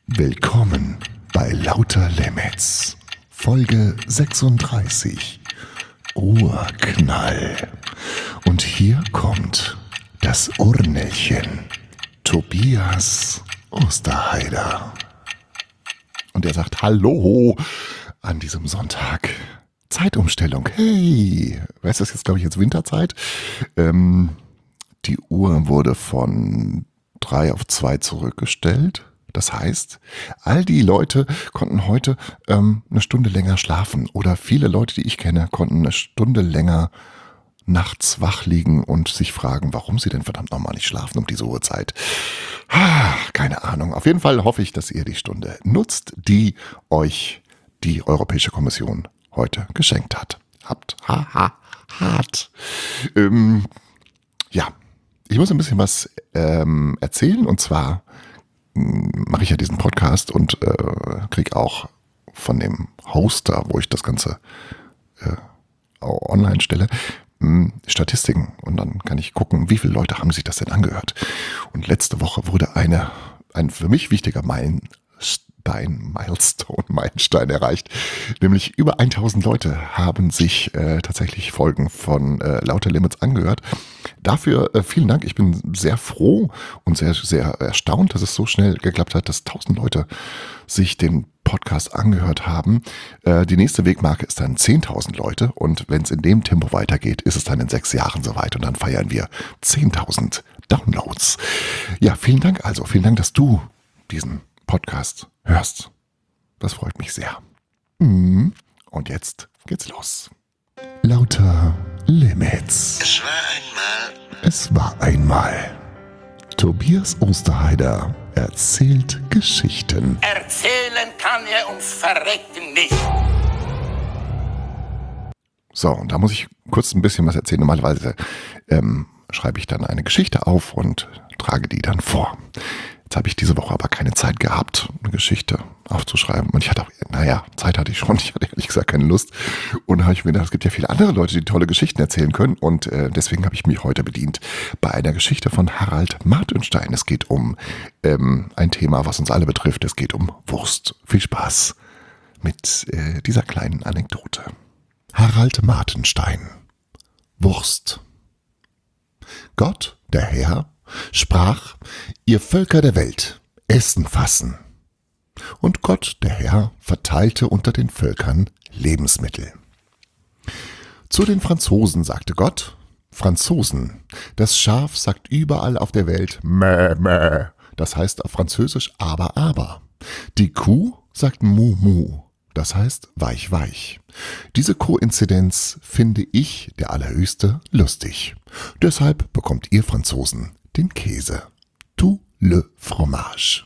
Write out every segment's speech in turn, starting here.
Willkommen bei Lauter Limits, Folge 36, Urknall. Und hier kommt das Urnelchen, Tobias Osterheider. Und er sagt Hallo an diesem Sonntag. Zeitumstellung, hey, weißt du, das ist jetzt, glaube ich, jetzt Winterzeit. Die Uhr wurde von 3 auf 2 zurückgestellt. Das heißt, all die Leute konnten heute eine Stunde länger schlafen. Oder viele Leute, die ich kenne, konnten eine Stunde länger nachts wach liegen und sich fragen, warum sie denn verdammt nochmal nicht schlafen um diese Uhrzeit. Keine Ahnung. Auf jeden Fall hoffe ich, dass ihr die Stunde nutzt, die euch die Europäische Kommission heute geschenkt hat. Ja, ich muss ein bisschen was erzählen, und zwar mache ich ja diesen Podcast und kriege auch von dem Hoster, wo ich das Ganze online stelle, Statistiken, und dann kann ich gucken, wie viele Leute haben sich das denn angehört. Und letzte Woche wurde ein für mich wichtiger Meilenstein erreicht, nämlich über 1000 Leute haben sich tatsächlich Folgen von Lauter Limits angehört. Dafür vielen Dank, ich bin sehr froh und sehr, sehr erstaunt, dass es so schnell geklappt hat, dass 1000 Leute sich den Podcast angehört haben. Die nächste Wegmarke ist dann 10.000 Leute, und wenn es in dem Tempo weitergeht, ist es dann in 6 Jahren soweit, und dann feiern wir 10.000 Downloads. Ja, vielen Dank also, vielen Dank, dass du diesen Podcast hörst. Das freut mich sehr. Und jetzt geht's los. Lauter Limits. Es war einmal. Tobias Osterheider erzählt Geschichten. Erzählen kann er uns verrecken nicht. So, und da muss ich kurz ein bisschen was erzählen. Normalerweise schreibe ich dann eine Geschichte auf und trage die dann vor. Jetzt habe ich diese Woche aber keine Zeit gehabt, eine Geschichte aufzuschreiben. Und ich hatte auch, Zeit hatte ich schon. Ich hatte ehrlich gesagt keine Lust. Und da habe ich mir gedacht, es gibt ja viele andere Leute, die tolle Geschichten erzählen können. Und deswegen habe ich mich heute bedient bei einer Geschichte von Harald Martenstein. Es geht um ein Thema, was uns alle betrifft. Es geht um Wurst. Viel Spaß mit dieser kleinen Anekdote. Harald Martenstein. Wurst. Gott, der Herr, sprach: Ihr Völker der Welt, Essen fassen. Und Gott, der Herr, verteilte unter den Völkern Lebensmittel. Zu den Franzosen sagte Gott: Franzosen, das Schaf sagt überall auf der Welt Mä, Mä. Das heißt auf Französisch aber. Die Kuh sagt Mu, Mu. Das heißt weich, weich. Diese Koinzidenz finde ich, der Allerhöchste, lustig. Deshalb bekommt ihr Franzosen den Käse. Tout le fromage.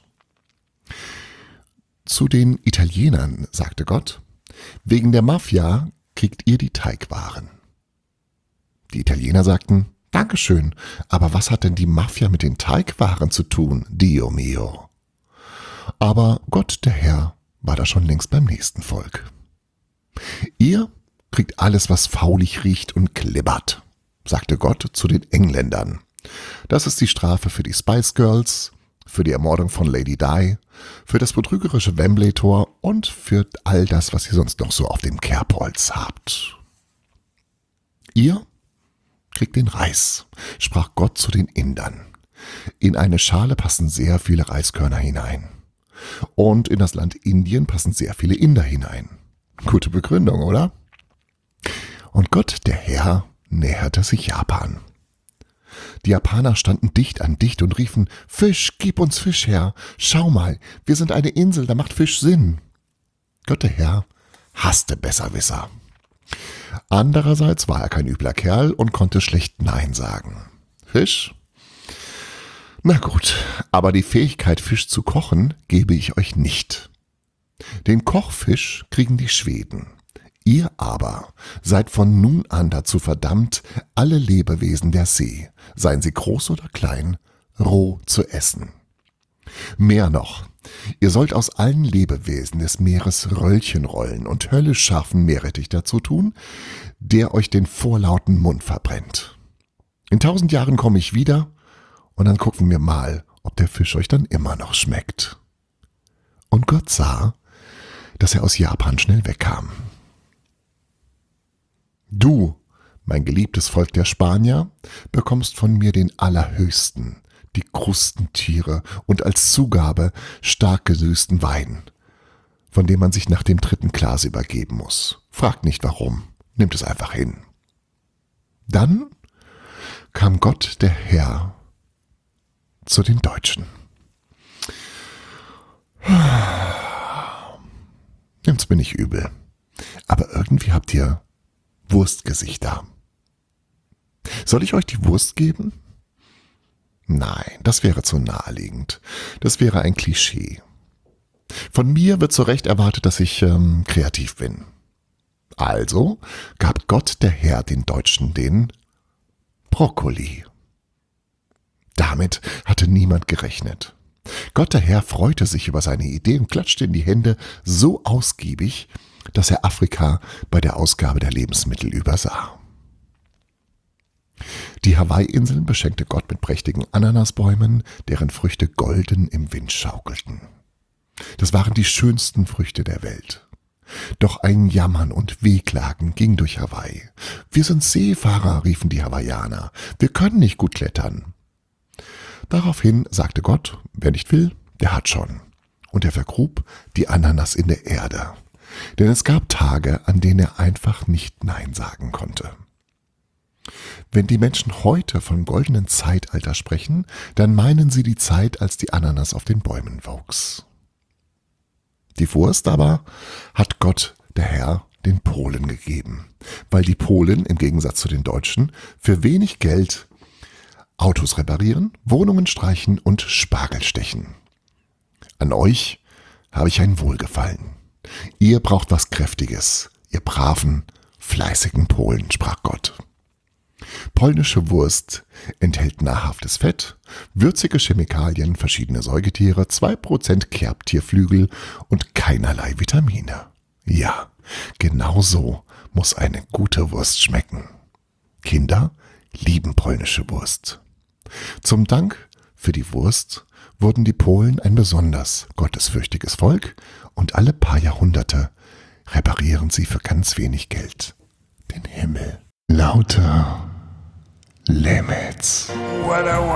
Zu den Italienern sagte Gott: Wegen der Mafia kriegt ihr die Teigwaren. Die Italiener sagten: Dankeschön, aber was hat denn die Mafia mit den Teigwaren zu tun, Dio mio? Aber Gott, der Herr, war da schon längst beim nächsten Volk. Ihr kriegt alles, was faulig riecht und klibbert, sagte Gott zu den Engländern. Das ist die Strafe für die Spice Girls, für die Ermordung von Lady Di, für das betrügerische Wembley-Tor und für all das, was ihr sonst noch so auf dem Kerbholz habt. Ihr kriegt den Reis, sprach Gott zu den Indern. In eine Schale passen sehr viele Reiskörner hinein. Und in das Land Indien passen sehr viele Inder hinein. Gute Begründung, oder? Und Gott, der Herr, näherte sich Japan. Die Japaner standen dicht an dicht und riefen: Fisch, gib uns Fisch her. Schau mal, wir sind eine Insel, da macht Fisch Sinn. Gott, der Herr, hasste Besserwisser. Andererseits war er kein übler Kerl und konnte schlecht Nein sagen. Fisch? Na gut, aber die Fähigkeit, Fisch zu kochen, gebe ich euch nicht. Den Kochfisch kriegen die Schweden. Ihr aber seid von nun an dazu verdammt, alle Lebewesen der See, seien sie groß oder klein, roh zu essen. Mehr noch, ihr sollt aus allen Lebewesen des Meeres Röllchen rollen und höllisch scharfen Meerrettich dazu tun, der euch den vorlauten Mund verbrennt. In 1000 Jahren komme ich wieder, und dann gucken wir mal, ob der Fisch euch dann immer noch schmeckt. Und Gott sah, dass er aus Japan schnell wegkam. Du, mein geliebtes Volk der Spanier, bekommst von mir den Allerhöchsten, die Krustentiere und als Zugabe stark gesüßten Wein, von dem man sich nach dem 3. Glas übergeben muss. Fragt nicht warum, nimmt es einfach hin. Dann kam Gott, der Herr, zu den Deutschen. Nimmt's mir nicht übel, aber irgendwie habt ihr Wurstgesichter. Soll ich euch die Wurst geben? Nein, das wäre zu naheliegend. Das wäre ein Klischee. Von mir wird zu Recht erwartet, dass ich kreativ bin. Also gab Gott der Herr den Deutschen den Brokkoli. Damit hatte niemand gerechnet. Gott der Herr freute sich über seine Idee und klatschte in die Hände so ausgiebig, dass er Afrika bei der Ausgabe der Lebensmittel übersah. Die Hawaii-Inseln beschenkte Gott mit prächtigen Ananasbäumen, deren Früchte golden im Wind schaukelten. Das waren die schönsten Früchte der Welt. Doch ein Jammern und Wehklagen ging durch Hawaii. Wir sind Seefahrer, riefen die Hawaiianer. Wir können nicht gut klettern. Daraufhin sagte Gott, wer nicht will, der hat schon. Und er vergrub die Ananas in der Erde. Denn es gab Tage, an denen er einfach nicht Nein sagen konnte. Wenn die Menschen heute vom goldenen Zeitalter sprechen, dann meinen sie die Zeit, als die Ananas auf den Bäumen wuchs. Die Wurst aber hat Gott, der Herr, den Polen gegeben, weil die Polen im Gegensatz zu den Deutschen für wenig Geld Autos reparieren, Wohnungen streichen und Spargel stechen. An euch habe ich ein Wohlgefallen. Ihr braucht was Kräftiges, ihr braven, fleißigen Polen, sprach Gott. Polnische Wurst enthält nahrhaftes Fett, würzige Chemikalien, verschiedene Säugetiere, 2% Kerbtierflügel und keinerlei Vitamine. Ja, genau so muss eine gute Wurst schmecken. Kinder lieben polnische Wurst. Zum Dank für die Wurst wurden die Polen ein besonders gottesfürchtiges Volk und alle paar Jahrhunderte reparieren sie für ganz wenig Geld den Himmel. Lauter Limits. What a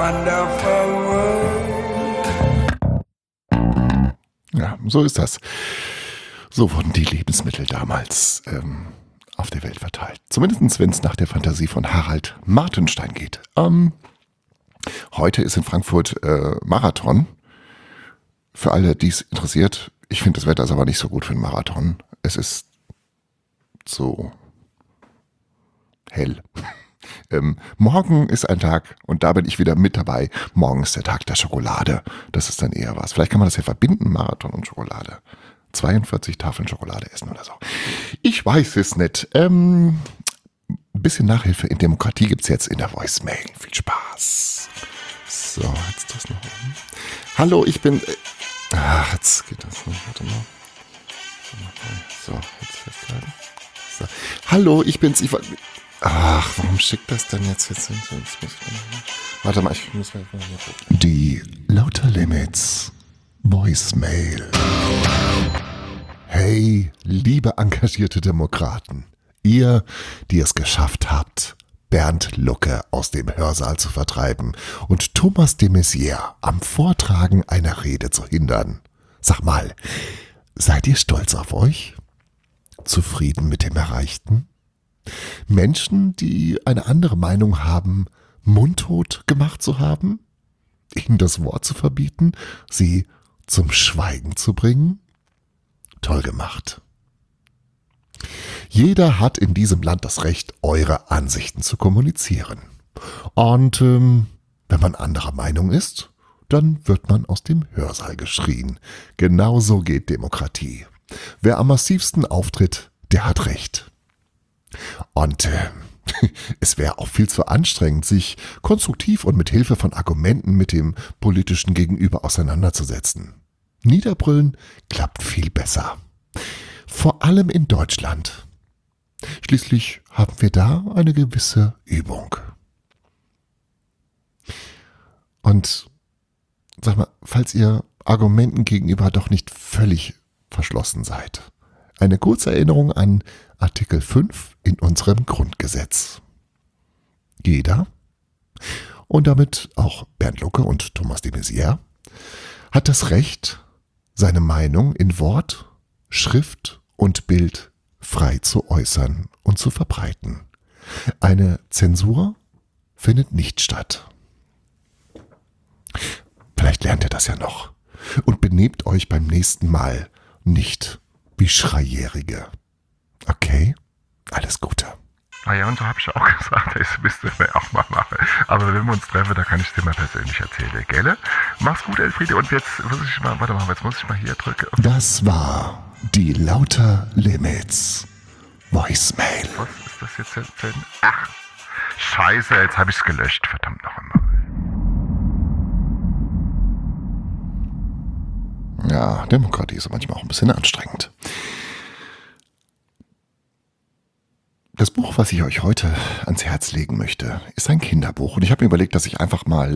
wonderful world. Ja, so ist das. So wurden die Lebensmittel damals auf der Welt verteilt. Zumindest wenn es nach der Fantasie von Harald Martenstein geht. Heute ist in Frankfurt Marathon. Für alle, die es interessiert, ich finde das Wetter ist aber nicht so gut für einen Marathon. Es ist so hell. Morgen ist ein Tag, und da bin ich wieder mit dabei, morgen ist der Tag der Schokolade. Das ist dann eher was. Vielleicht kann man das ja verbinden, Marathon und Schokolade. 42 Tafeln Schokolade essen oder so. Ich weiß es nicht. Ein bisschen Nachhilfe in Demokratie gibt es jetzt in der Voicemail. Viel Spaß. So, jetzt das noch oben. Hallo, ich bin... jetzt geht das nicht. Warte mal. So, jetzt festhalten. So. Hallo, ich bin's. Warum schickt das denn jetzt? Warte mal, ich muss mal hier gucken. Die Lauter Limits Voicemail. Hey, liebe engagierte Demokraten. Ihr, die es geschafft habt, Bernd Lucke aus dem Hörsaal zu vertreiben und Thomas de Maizière am Vortragen einer Rede zu hindern. Sag mal, seid ihr stolz auf euch? Zufrieden mit dem Erreichten? Menschen, die eine andere Meinung haben, mundtot gemacht zu haben? Ihnen das Wort zu verbieten? Sie zum Schweigen zu bringen? Toll gemacht. Jeder hat in diesem Land das Recht, eure Ansichten zu kommunizieren. Und wenn man anderer Meinung ist, dann wird man aus dem Hörsaal geschrien. Genauso geht Demokratie. Wer am massivsten auftritt, der hat Recht. Und es wäre auch viel zu anstrengend, sich konstruktiv und mit Hilfe von Argumenten mit dem politischen Gegenüber auseinanderzusetzen. Niederbrüllen klappt viel besser. Vor allem in Deutschland. Schließlich haben wir da eine gewisse Übung. Und sag mal, falls ihr Argumenten gegenüber doch nicht völlig verschlossen seid. Eine kurze Erinnerung an Artikel 5 in unserem Grundgesetz. Jeder, und damit auch Bernd Lucke und Thomas de Maizière, hat das Recht, seine Meinung in Wort, Schrift und Bild frei zu äußern und zu verbreiten. Eine Zensur findet nicht statt. Vielleicht lernt ihr das ja noch und benehmt euch beim nächsten Mal nicht wie Schreijährige. Okay? Alles Gute. Ah ja, und so habe ich auch gesagt, das müsste wir auch mal machen. Aber wenn wir uns treffen, da kann ich es dir mal persönlich erzählen, gell? Mach's gut, Elfriede. Und jetzt muss ich mal, warte mal, jetzt muss ich mal hier drücken. Das war die Lauter Limits Voicemail. Was ist das jetzt denn? Ach, scheiße, jetzt habe ich es gelöscht, verdammt noch einmal. Ja, Demokratie ist manchmal auch ein bisschen anstrengend. Das Buch, was ich euch heute ans Herz legen möchte, ist ein Kinderbuch. Und ich habe mir überlegt, dass ich einfach mal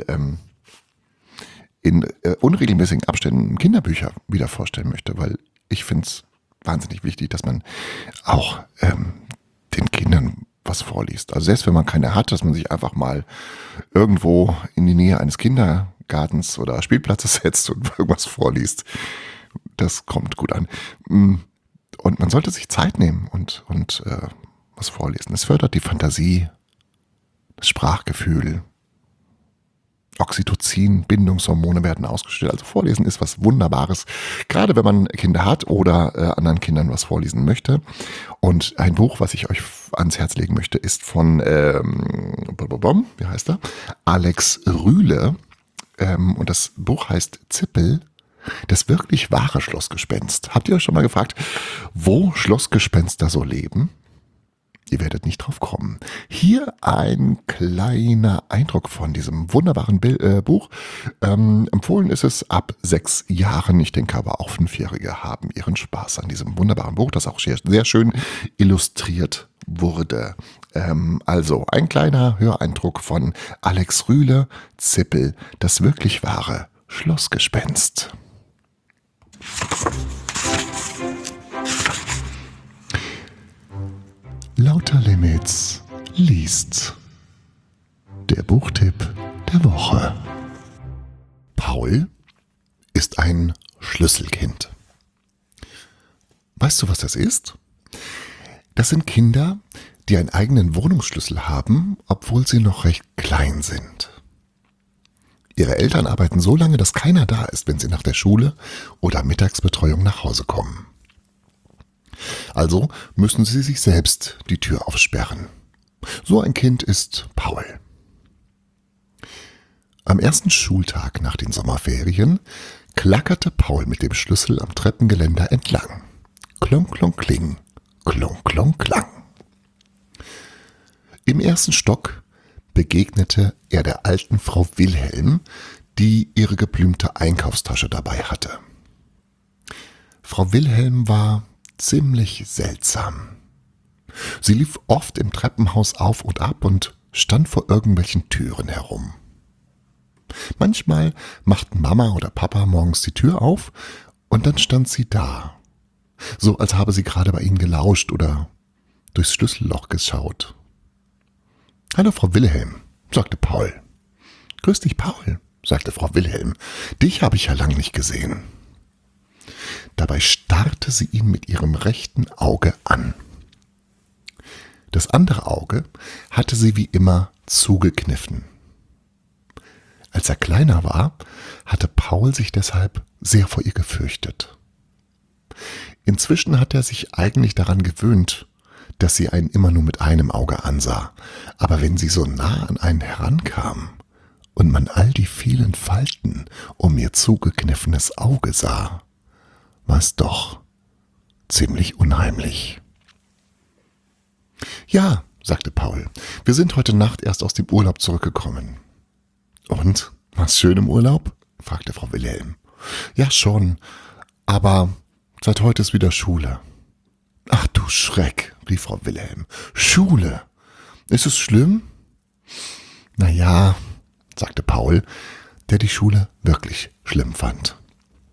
in unregelmäßigen Abständen Kinderbücher wieder vorstellen möchte, weil ich finde es wahnsinnig wichtig, dass man auch den Kindern was vorliest. Also selbst wenn man keine hat, dass man sich einfach mal irgendwo in die Nähe eines Kindergartens oder Spielplatzes setzt und irgendwas vorliest. Das kommt gut an. Und man sollte sich Zeit nehmen und was vorlesen. Es fördert die Fantasie, das Sprachgefühl, Oxytocin, Bindungshormone werden ausgeschüttet. Also Vorlesen ist was Wunderbares, gerade wenn man Kinder hat oder anderen Kindern was vorlesen möchte. Und ein Buch, was ich euch ans Herz legen möchte, ist von, wie heißt er? Alex Rühle. Und das Buch heißt Zippel, das wirklich wahre Schlossgespenst. Habt ihr euch schon mal gefragt, wo Schlossgespenster so leben? Ihr werdet nicht drauf kommen. Hier ein kleiner Eindruck von diesem wunderbaren Buch. Empfohlen ist es ab 6 Jahren. Ich denke aber auch 5-Jährige haben ihren Spaß an diesem wunderbaren Buch, das auch sehr schön illustriert wurde. Also ein kleiner Höreindruck von Alex Rühle, Zippel, das wirklich wahre Schlossgespenst. Lauter Limits liest. Der Buchtipp der Woche. Paul ist ein Schlüsselkind. Weißt du, was das ist? Das sind Kinder, die einen eigenen Wohnungsschlüssel haben, obwohl sie noch recht klein sind. Ihre Eltern arbeiten so lange, dass keiner da ist, wenn sie nach der Schule oder Mittagsbetreuung nach Hause kommen. Also müssen sie sich selbst die Tür aufsperren. So ein Kind ist Paul. Am ersten Schultag nach den Sommerferien klackerte Paul mit dem Schlüssel am Treppengeländer entlang. Klong, klong, kling, klong, klong, klang. Im ersten Stock begegnete er der alten Frau Wilhelm, die ihre geblümte Einkaufstasche dabei hatte. Frau Wilhelm war ziemlich seltsam. Sie lief oft im Treppenhaus auf und ab und stand vor irgendwelchen Türen herum. Manchmal machten Mama oder Papa morgens die Tür auf und dann stand sie da, so als habe sie gerade bei ihnen gelauscht oder durchs Schlüsselloch geschaut. »Hallo, Frau Wilhelm«, sagte Paul. »Grüß dich, Paul«, sagte Frau Wilhelm. »Dich habe ich ja lang nicht gesehen.« Dabei starrte sie ihn mit ihrem rechten Auge an. Das andere Auge hatte sie wie immer zugekniffen. Als er kleiner war, hatte Paul sich deshalb sehr vor ihr gefürchtet. Inzwischen hat er sich eigentlich daran gewöhnt, dass sie einen immer nur mit einem Auge ansah. Aber wenn sie so nah an einen herankam und man all die vielen Falten um ihr zugekniffenes Auge sah, war es doch ziemlich unheimlich. »Ja«, sagte Paul, »wir sind heute Nacht erst aus dem Urlaub zurückgekommen.« »Und, war's schön im Urlaub?« fragte Frau Wilhelm. »Ja, schon, aber seit heute ist wieder Schule.« »Ach du Schreck«, rief Frau Wilhelm, »Schule? Ist es schlimm?« »Na ja«, sagte Paul, der die Schule wirklich schlimm fand.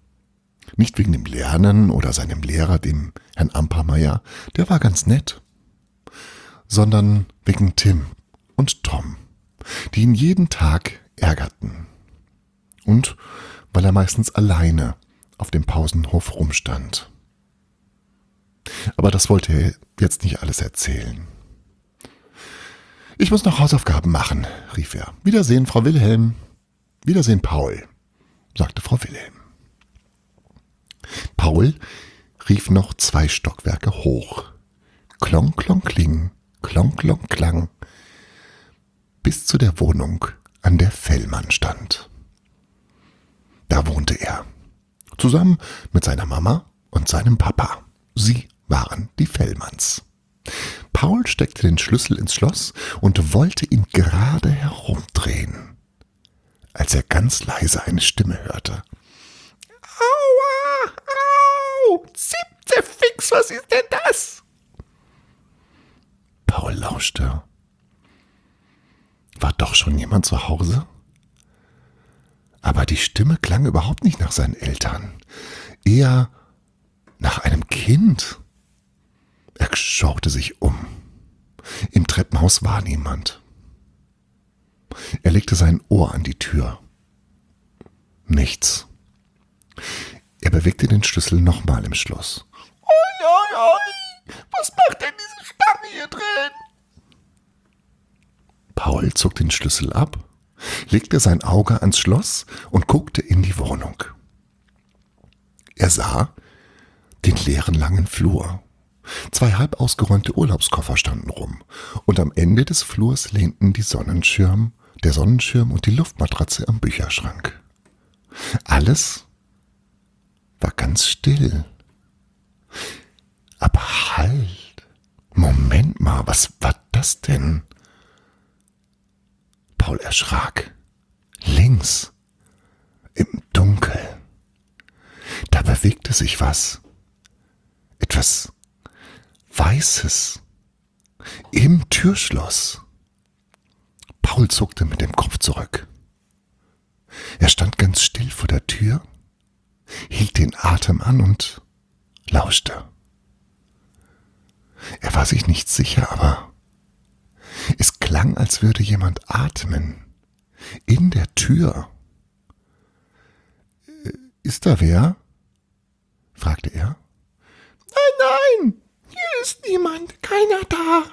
Nicht wegen dem Lernen oder seinem Lehrer, dem Herrn Ampermeier, der war ganz nett, sondern wegen Tim und Tom, die ihn jeden Tag ärgerten. Und weil er meistens alleine auf dem Pausenhof rumstand. Aber das wollte er jetzt nicht alles erzählen. »Ich muss noch Hausaufgaben machen«, rief er. »Wiedersehen, Frau Wilhelm.« »Wiedersehen, Paul«, sagte Frau Wilhelm. Paul rief noch 2 Stockwerke hoch. Klong, klong, kling, klong, klong, klang, bis zu der Wohnung, an der Fellmann stand. Da wohnte er, zusammen mit seiner Mama und seinem Papa. Sie waren die Fellmanns. Paul steckte den Schlüssel ins Schloss und wollte ihn gerade herumdrehen, als er ganz leise eine Stimme hörte. »Aua, au, Zipzefix, was ist denn das?« Paul lauschte. War doch schon jemand zu Hause? Aber die Stimme klang überhaupt nicht nach seinen Eltern, eher nach einem Kind. Er schaute sich um. Im Treppenhaus war niemand. Er legte sein Ohr an die Tür. Nichts. Er bewegte den Schlüssel nochmal im Schloss. »Oi, oi, oi, was macht denn diese Stange hier drin?« Paul zog den Schlüssel ab, legte sein Auge ans Schloss und guckte in die Wohnung. Er sah den leeren langen Flur. 2 halb ausgeräumte Urlaubskoffer standen rum und am Ende des Flurs lehnten der Sonnenschirm und die Luftmatratze am Bücherschrank. Alles war ganz still. Aber halt, Moment mal, was war das denn? Paul erschrak. Links, im Dunkel, da bewegte sich was. Etwas Weißes im Türschloss. Paul zuckte mit dem Kopf zurück. Er stand ganz still vor der Tür, hielt den Atem an und lauschte. Er war sich nicht sicher, aber es klang, als würde jemand atmen. In der Tür. »Ist da wer?« fragte er. »Nein, nein, hier ist niemand, keiner da.«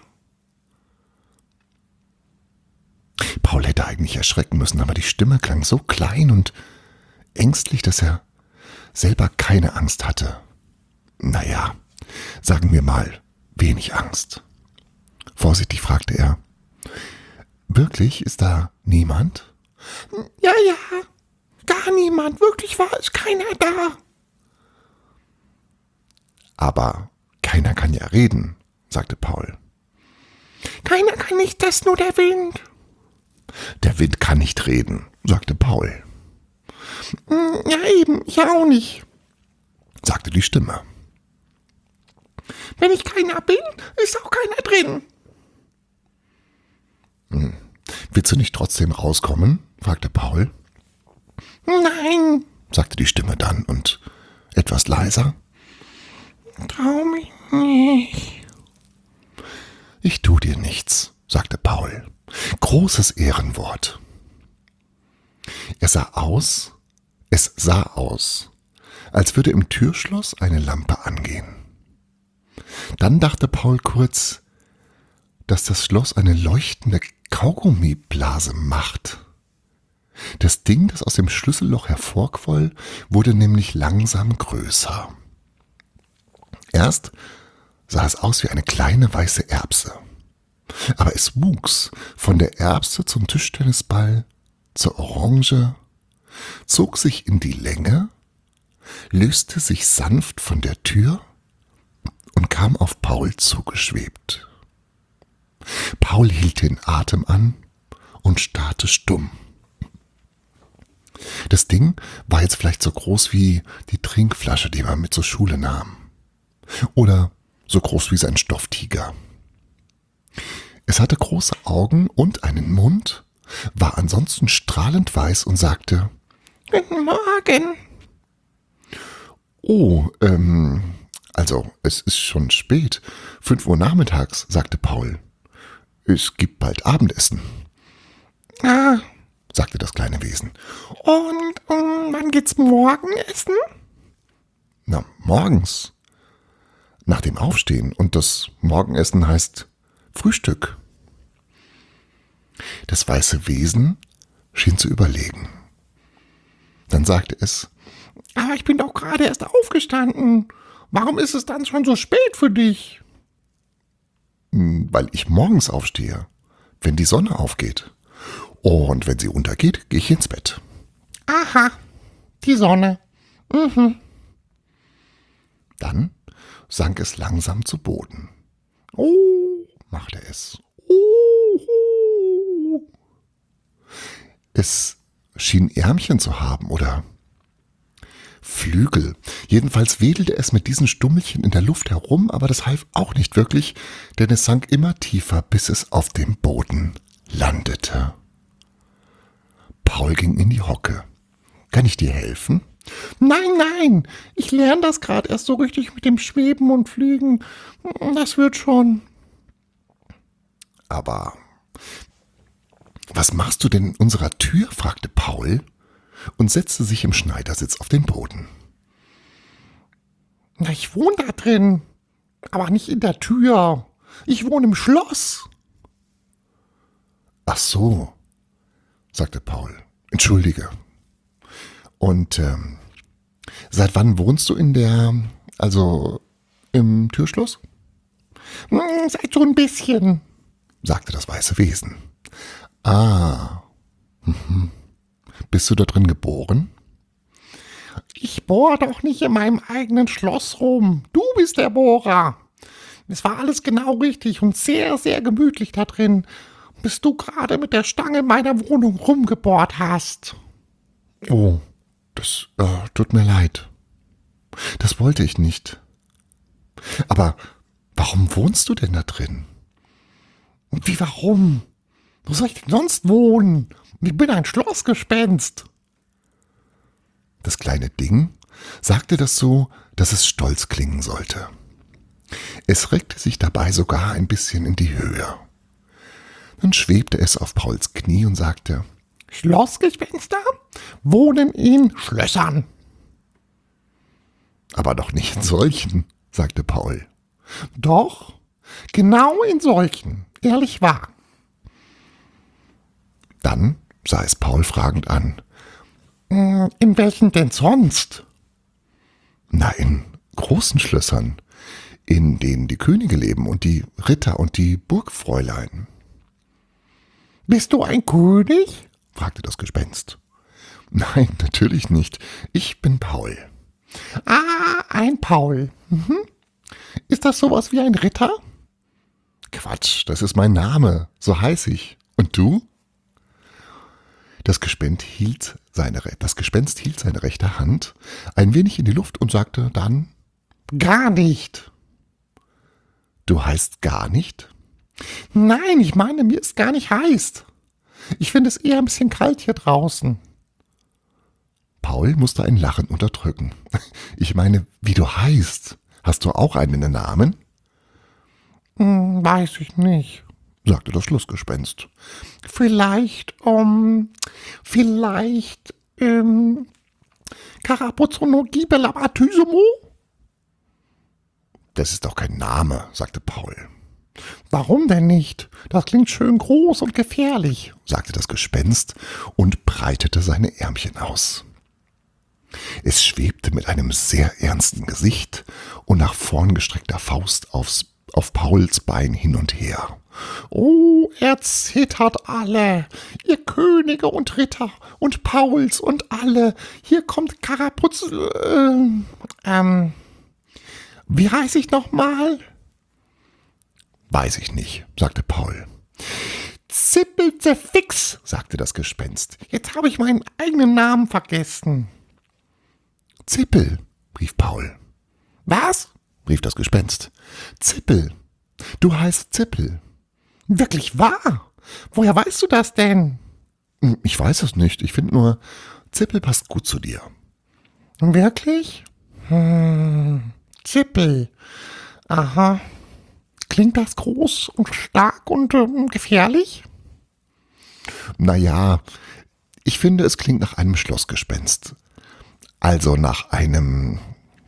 Paul hätte eigentlich erschrecken müssen, aber die Stimme klang so klein und ängstlich, dass er selber keine Angst hatte. Naja, sagen wir mal, wenig Angst. Vorsichtig fragte er. »Wirklich, ist da niemand?« »Ja, ja, gar niemand, wirklich war es keiner da.« »Aber keiner kann ja reden«, sagte Paul. »Keiner kann nicht, das nur der Wind.« »Der Wind kann nicht reden«, sagte Paul. »Ja eben, ich auch nicht«, sagte die Stimme. »Wenn ich keiner bin, ist auch keiner drin.« »Willst du nicht trotzdem rauskommen?« fragte Paul. »Nein«, sagte die Stimme dann und etwas leiser. »Trau mich nicht.« »Ich tu dir nichts«, sagte Paul. Großes Ehrenwort. Es sah aus, als würde im Türschloss eine Lampe angehen. Dann dachte Paul kurz, dass das Schloss eine leuchtende Kaugummiblase macht. Das Ding, das aus dem Schlüsselloch hervorquoll, wurde nämlich langsam größer. Erst sah es aus wie eine kleine weiße Erbse. Aber es wuchs von der Erbse zum Tischtennisball, zur Orange, zog sich in die Länge, löste sich sanft von der Tür und kam auf Paul zugeschwebt. Paul hielt den Atem an und starrte stumm. Das Ding war jetzt vielleicht so groß wie die Trinkflasche, die man mit zur Schule nahm. Oder so groß wie sein Stofftiger. Es hatte große Augen und einen Mund, war ansonsten strahlend weiß und sagte: »Guten Morgen.« Oh, also es ist schon spät. 5 Uhr nachmittags, sagte Paul. Es gibt bald Abendessen. Ah, Sagte das kleine Wesen. und wann geht's morgen essen? Na, morgens. Nach dem Aufstehen. Und das Morgenessen heißt Frühstück. Das weiße Wesen schien zu überlegen. Dann sagte es, Aber ich bin doch gerade erst aufgestanden. Warum ist es dann schon so spät für dich? weil ich morgens aufstehe, wenn die Sonne aufgeht. Und wenn sie untergeht, gehe ich ins Bett. Aha, die Sonne. Dann sank es langsam zu Boden. Oh, machte es. Oh. Es schien Ärmchen zu haben oder Flügel. Jedenfalls wedelte es mit diesen Stummelchen in der Luft herum, aber das half auch nicht wirklich, denn es sank immer tiefer, bis es auf dem Boden landete. Paul ging in die Hocke. Kann ich dir helfen? Nein, ich lerne das gerade erst so richtig mit dem Schweben und Fliegen. Das wird schon. Aber was machst du denn in unserer Tür? Fragte Paul und setzte sich im Schneidersitz auf den Boden. Na, ich wohne da drin, aber nicht in der Tür. Ich wohne im Schloss. Ach so, sagte Paul. Entschuldige. Und seit wann wohnst du im Türschloss? Seit so ein bisschen. Sagte das weiße Wesen. Ah. Bist du da drin geboren? Ich bohre doch nicht in meinem eigenen Schloss rum. Du bist der Bohrer. Es war alles genau richtig und sehr, sehr gemütlich da drin, bis du gerade mit der Stange in meiner Wohnung rumgebohrt hast. Oh, das tut mir leid. Das wollte ich nicht. Aber warum wohnst du denn da drin? Und wie, warum? Wo soll ich denn sonst wohnen? Ich bin ein Schlossgespenst. Das kleine Ding sagte das so, dass es stolz klingen sollte. Es reckte sich dabei sogar ein bisschen in die Höhe. Dann schwebte es auf Pauls Knie und sagte, Schlossgespenster wohnen in Schlössern. aber doch nicht in solchen, sagte Paul. Doch, genau in solchen. Ehrlich wahr. Dann sah es Paul fragend an. In welchen denn sonst? Na, in großen Schlössern, in denen die Könige leben und die Ritter und die Burgfräulein. Bist du ein König? Fragte das Gespenst. Nein, natürlich nicht. Ich bin Paul. Ah, ein Paul. Ist das sowas wie ein Ritter? Quatsch, das ist mein Name. So heiß ich. Und du? Das Gespenst hielt seine rechte Hand ein wenig in die Luft und sagte dann, Gar nicht. du heißt gar nicht? Nein, ich meine, mir ist gar nicht heiß. Ich finde es eher ein bisschen kalt hier draußen. Paul musste ein Lachen unterdrücken. Ich meine, wie du heißt. Hast du auch einen Namen? Weiß ich nicht. Sagte das Schlossgespenst. Vielleicht, Karapuzono-Gibelabatysimo? Das ist doch kein Name, sagte Paul. Warum denn nicht? Das klingt schön groß und gefährlich, Sagte das Gespenst und breitete seine Ärmchen aus. Es schwebte mit einem sehr ernsten Gesicht und nach vorn gestreckter Faust auf Pauls Bein hin und her. Oh, er zittert alle, ihr Könige und Ritter und Pauls und alle. Hier kommt Karapuz, wie heiß ich nochmal? Weiß ich nicht, sagte Paul. Zippelzefix, sagte das Gespenst. Jetzt habe ich meinen eigenen Namen vergessen. Zippel, rief Paul. Was? Rief das Gespenst. Zippel, du heißt Zippel. Wirklich wahr? Woher weißt du das denn? Ich weiß es nicht, ich finde nur, Zippel passt gut zu dir. Wirklich? Zippel. Aha. Klingt das groß und stark und gefährlich? Naja, ich finde, es klingt nach einem Schlossgespenst. Also nach einem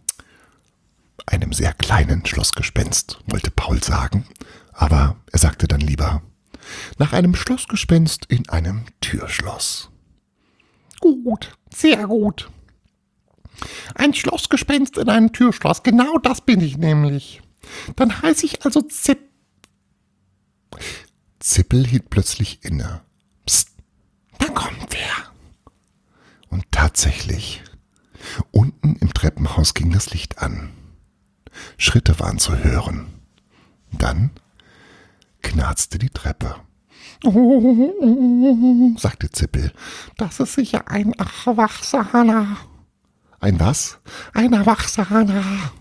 sehr kleinen Schlossgespenst, wollte Paul sagen. Aber er sagte dann lieber, nach einem Schlossgespenst in einem Türschloss. Gut, sehr gut. Ein Schlossgespenst in einem Türschloss, genau das bin ich nämlich. Dann heiße ich also Zippel hielt plötzlich inne. Psst, Da kommt wer. und tatsächlich, unten im Treppenhaus ging das Licht an. Schritte waren zu hören. Dann knarzte die Treppe, sagte Zippel. Das ist sicher ein Erwachsener. Ein was? Ein Erwachsener.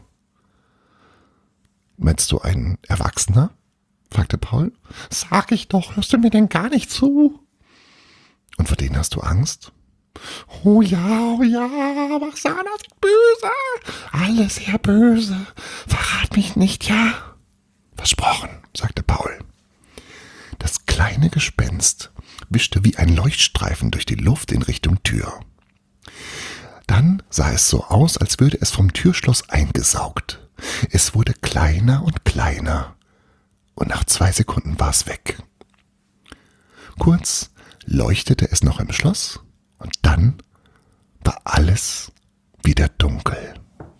Meinst du ein Erwachsener? Fragte Paul. Sag ich doch, hörst du mir denn gar nicht zu? Und vor denen hast du Angst? Oh ja, Erwachsener sind böse. Alle sehr böse. Verrat mich nicht, ja? Versprochen, sagte Paul. Das kleine Gespenst wischte wie ein Leuchtstreifen durch die Luft in Richtung Tür. Dann sah es so aus, als würde es vom Türschloss eingesaugt. Es wurde kleiner und kleiner. Und nach 2 Sekunden war es weg. Kurz leuchtete es noch im Schloss und dann war alles wieder dunkel.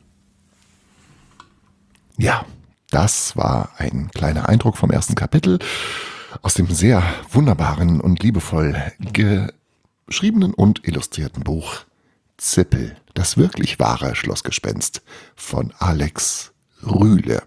Ja, das war ein kleiner Eindruck vom ersten Kapitel aus dem sehr wunderbaren und liebevoll geschriebenen und illustrierten Buch Zippel, das wirklich wahre Schlossgespenst von Alex Rühle.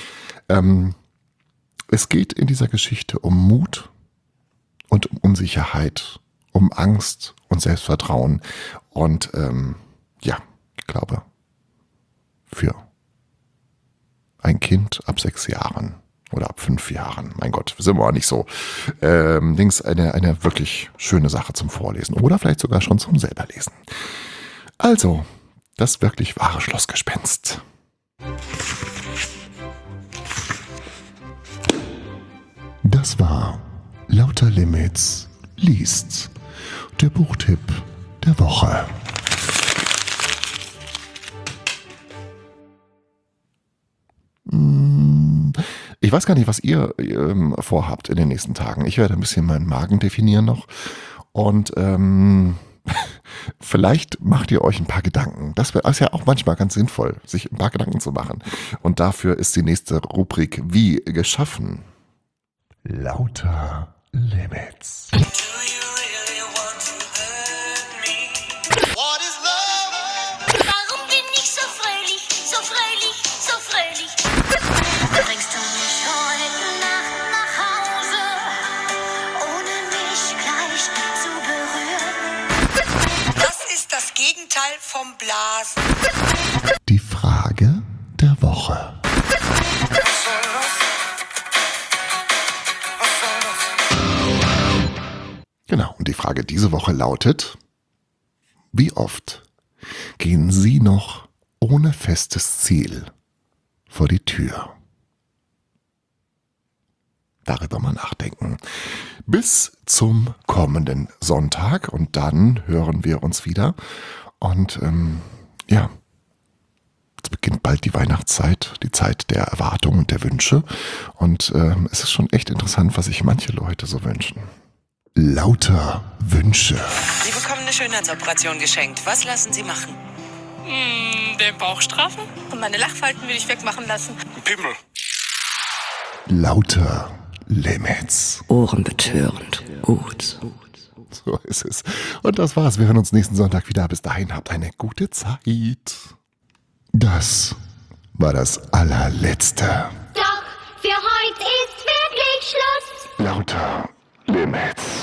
Es geht in dieser Geschichte um Mut und um Unsicherheit, um Angst und Selbstvertrauen. Und ja, ich glaube, für ein Kind ab 6 Jahren oder ab 5 Jahren, mein Gott, sind wir auch nicht so, eine wirklich schöne Sache zum Vorlesen oder vielleicht sogar schon zum selberlesen. Also, das wirklich wahre Schlossgespenst. Das war Lauter Limits liest, der Buchtipp der Woche. Ich weiß gar nicht, was ihr vorhabt in den nächsten Tagen. Ich werde ein bisschen meinen Magen definieren noch und vielleicht macht ihr euch ein paar Gedanken. Das ist ja auch manchmal ganz sinnvoll, sich ein paar Gedanken zu machen. Und dafür ist die nächste Rubrik wie geschaffen. Lauter Limits. Warum bin ich so fröhlich, so fröhlich, so fröhlich? Bringst du mich heute Nacht nach Hause, ohne mich gleich zu berühren? Das ist das Gegenteil vom Blasen. Die Frage der Woche. Genau, und die Frage diese Woche lautet: Wie oft gehen Sie noch ohne festes Ziel vor die Tür? Darüber mal nachdenken. Bis zum kommenden Sonntag und dann hören wir uns wieder. Und ja, jetzt beginnt bald die Weihnachtszeit, die Zeit der Erwartungen und der Wünsche. Und es ist schon echt interessant, was sich manche Leute so wünschen. Lauter Wünsche. Sie bekommen eine Schönheitsoperation geschenkt. Was lassen Sie machen? Den Bauch straffen und meine Lachfalten will ich wegmachen lassen. Pimmel. Lauter Limits. Ohrenbetörend. Gut. So ist es. Und das war's. Wir hören uns nächsten Sonntag wieder. Bis dahin habt eine gute Zeit. Das war das allerletzte. Doch, für heute ist wirklich Schluss. Lauter Limits.